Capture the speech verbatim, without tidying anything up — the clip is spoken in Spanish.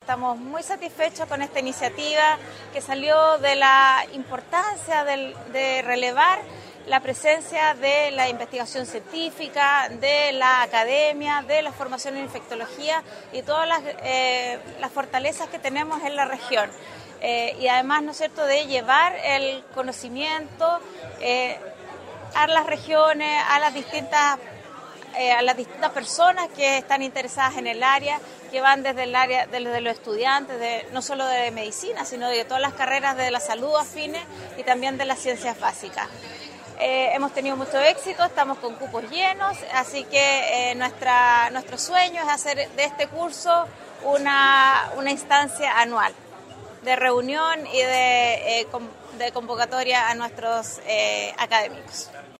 estamos muy satisfechos con esta iniciativa que salió de la importancia de, de relevar la presencia de la investigación científica, de la academia, de la formación en infectología y todas las, eh, las fortalezas que tenemos en la región. Eh, y además, ¿no es cierto?, de llevar el conocimiento eh, a las regiones, a las distintas eh, a las distintas personas que están interesadas en el área, que van desde el área de, de los estudiantes, de, no solo de medicina, sino de todas las carreras de la salud afines y también de las ciencias básicas. Eh, hemos tenido mucho éxito, estamos con cupos llenos, así que eh, nuestra, nuestro sueño es hacer de este curso una, una instancia anual de reunión y de, eh, de convocatoria a nuestros eh, académicos.